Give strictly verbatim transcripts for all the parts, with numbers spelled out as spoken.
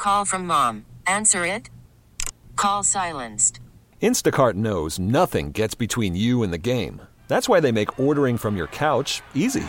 Call from mom. Answer it. Call silenced. Instacart knows nothing gets between you and the game. That's why they make ordering from your couch easy.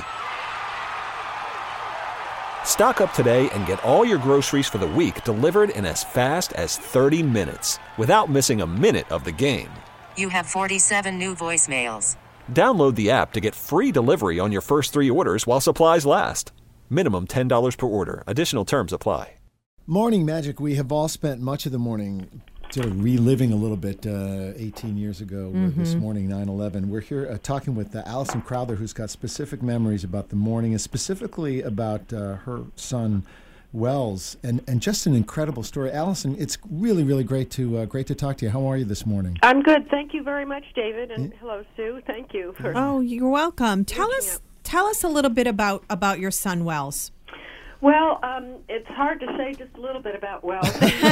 Stock up today and get all your groceries for the week delivered in as fast as thirty minutes without missing a minute of the game. You have forty-seven new voicemails. Download the app to get free delivery on your first three orders while supplies last. Minimum ten dollars per order. Additional terms apply. Morning Magic. We have all spent much of the morning sort of reliving a little bit uh, eighteen years ago mm-hmm. this morning, nine eleven. We're here uh, talking with uh, Allison Crowther, who's got specific memories about the morning and specifically about uh, her son, Wells, and, and just an incredible story. Allison, it's really, really great to uh, great to talk to you. How are you this morning? I'm good. Thank you very much, David, and yeah. hello, Sue. Thank you. For oh, you're welcome. Tell us, up. tell us a little bit about, about your son, Wells. Well, um, it's hard to say just a little bit about Wells.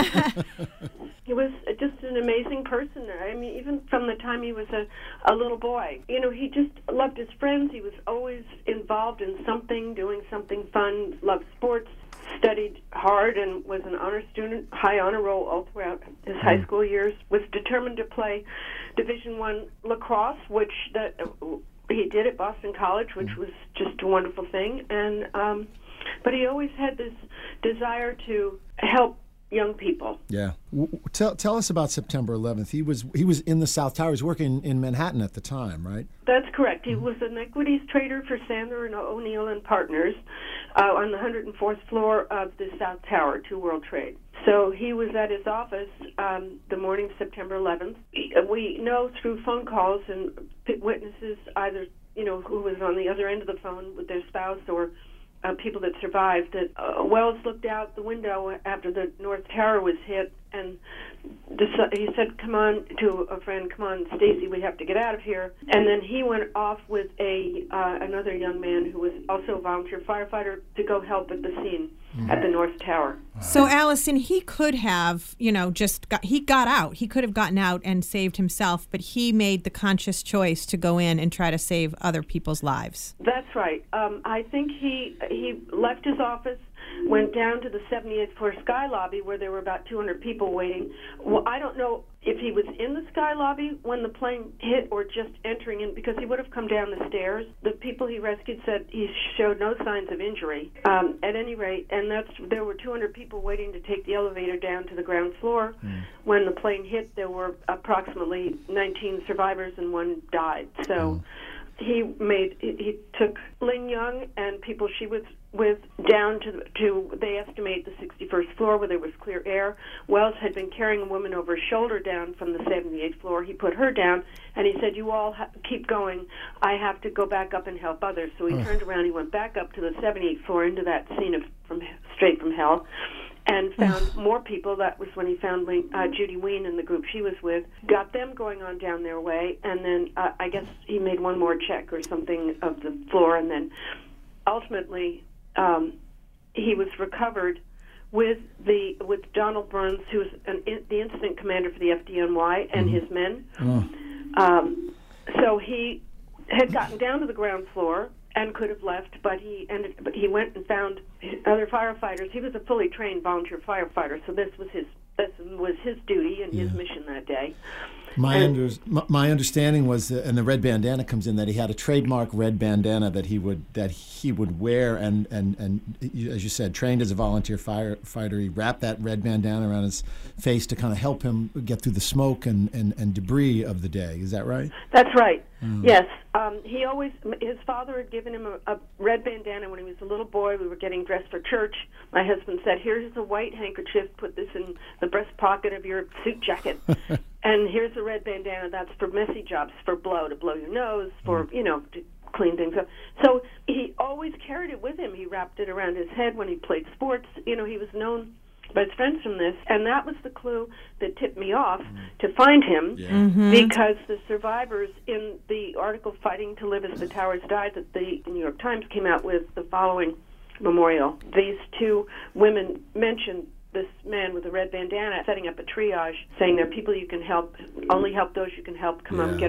He was just an amazing person. I mean, even from the time he was a, a little boy. You know, he just loved his friends. He was always involved in something, doing something fun, loved sports, studied hard, and was an honor student, high honor roll all throughout his high school years, was determined to play Division One lacrosse, which that uh, he did at Boston College, which was just a wonderful thing. And um, but he always had this desire to help young people. Yeah. W- tell tell us about September eleventh. He was he was in the South Tower. He was working in Manhattan at the time, right? That's correct. He mm-hmm. was an equities trader for Sandler and O'Neill and Partners uh, on the one hundred fourth floor of the South Tower, Two World Trade. So he was at his office um, the morning of September eleventh. We know through phone calls and witnesses, either you know who was on the other end of the phone with their spouse or Uh, people that survived, that uh, Wells looked out the window after the North Tower was hit, and deci- he said, come on, to a friend, come on, Stacy, we have to get out of here. And then he went off with a uh, another young man who was also a volunteer firefighter to go help at the scene mm-hmm. at the North Tower. So, Allison, he could have, you know, just got, he got out. He could have gotten out and saved himself, but he made the conscious choice to go in and try to save other people's lives. That's right. Um, I think he he left his office, went down to the seventy-eighth floor Sky Lobby where there were about two hundred people waiting. Well, I don't know if he was in the Sky Lobby when the plane hit or just entering in, because he would have come down the stairs. The people he rescued said he showed no signs of injury. Um, at any rate, and that's there were two hundred people waiting to take the elevator down to the ground floor. Mm. When the plane hit, there were approximately nineteen survivors and one died. So mm. he made he, he took Lynn Young and people she was with down to, to they estimate, the sixty-first floor where there was clear air. Wells had been carrying a woman over his shoulder down from the seventy-eighth floor. He put her down, and he said, you all ha- keep going. I have to go back up and help others. So he oh. turned around. He went back up to the seventy-eighth floor into that scene of from Straight from Hell, and found more people. That was when he found uh, Judy Ween and the group she was with, got them going on down their way, and then uh, I guess he made one more check or something of the floor, and then ultimately Um, he was recovered with the with Donald Burns, who was an, in, the incident commander for the F D N Y, and mm-hmm. his men. Oh. Um, so he had gotten down to the ground floor and could have left, but he ended. But he went and found other firefighters. He was a fully trained volunteer firefighter, so this was his this was his duty and yeah. his mission that day. My, under, my understanding was, uh, and the red bandana comes in, that he had a trademark red bandana that he would that he would wear, and and, and as you said, trained as a volunteer firefighter, he wrapped that red bandana around his face to kind of help him get through the smoke and, and, and debris of the day. Is that right? That's right. Mm. Yes. Um, he always, his father had given him a, a red bandana when he was a little boy. We were getting dressed for church. My husband said, here's a white handkerchief, put this in the breast pocket of your suit jacket. And here's a red bandana, that's for messy jobs, for blow, to blow your nose, for, you know, to clean things up. So he always carried it with him. He wrapped it around his head when he played sports. You know, he was known by his friends from this, and that was the clue that tipped me off mm. to find him, yeah. mm-hmm. because the survivors in the article Fighting to Live as the Towers Died that the New York Times came out with the following memorial. These two women mentioned this man with a red bandana setting up a triage, saying there are people you can help, only help those you can help, come yeah. on, get up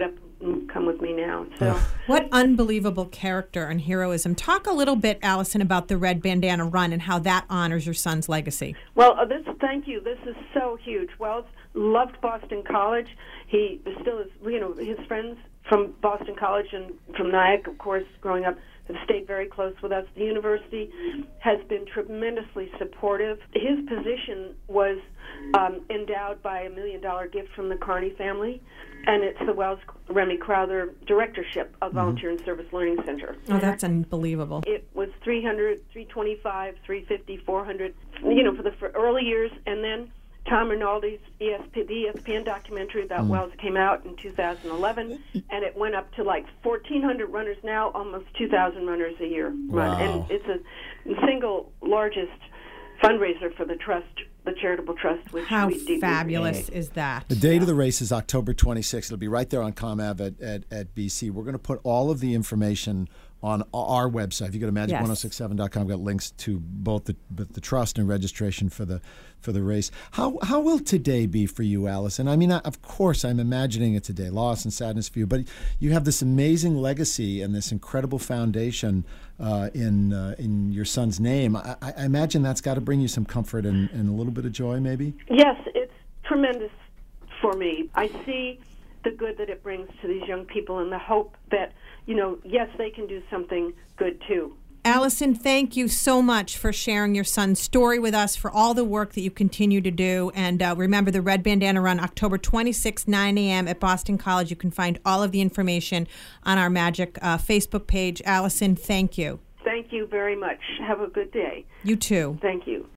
and come with me now. So, what unbelievable character and heroism. Talk a little bit, Allison, about the Red Bandana Run and how that honors your son's legacy. Well, uh, this thank you. This is so huge. Wells loved Boston College. He still is, you know, his friends from Boston College and from Nyack, of course, growing up, have stayed very close with us. The university has been tremendously supportive. His position was um, endowed by a million-dollar gift from the Carney family, and it's the Wells Remy Crowther Directorship of Volunteer and Service Learning Center. Oh, that's unbelievable. It was three hundred, three twenty-five, three fifty, four hundred, you know, for the for early years, and then Tom Rinaldi's E S P, the E S P N documentary about mm. Wells came out in two thousand eleven, and it went up to like fourteen hundred runners now, almost two thousand runners a year run. Wow. And it's a the single largest fundraiser for the trust, the charitable trust. Which How we deeply fabulous appreciate. is that? The date of the race is October twenty-sixth. It'll be right there on ComAv at, at, at B C. We're going to put all of the information on our website. If you go to magic ten sixty-seven dot com, we've got links to both the the trust and registration for the for the race. How how will today be for you, Allison? I mean, I, of course, I'm imagining it today, loss and sadness for you, but you have this amazing legacy and this incredible foundation uh, in uh, in your son's name. I, I imagine that's got to bring you some comfort and, and a little bit of joy, maybe? Yes, it's tremendous for me. I see the good that it brings to these young people and the hope that, you know, yes, they can do something good too. Allison, thank you so much for sharing your son's story with us, for all the work that you continue to do. And uh, remember, the Red Bandana Run, October twenty-sixth, nine a.m. at Boston College. You can find all of the information on our Magic uh, Facebook page. Allison, thank you. Thank you very much. Have a good day. You too. Thank you.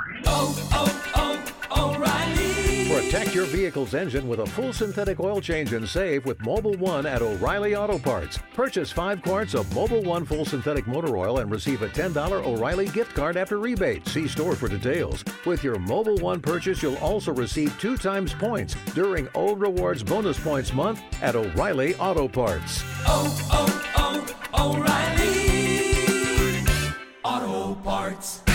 Oh, oh, oh, O'Reilly. Protect your vehicle's engine with a full synthetic oil change and save with Mobil one at O'Reilly Auto Parts. Purchase five quarts of Mobil one full synthetic motor oil and receive a ten dollars O'Reilly gift card after rebate. See store for details. With your Mobil one purchase, you'll also receive two times points during O Rewards Bonus Points Month at O'Reilly Auto Parts. Oh, oh, oh, O'Reilly Auto Parts.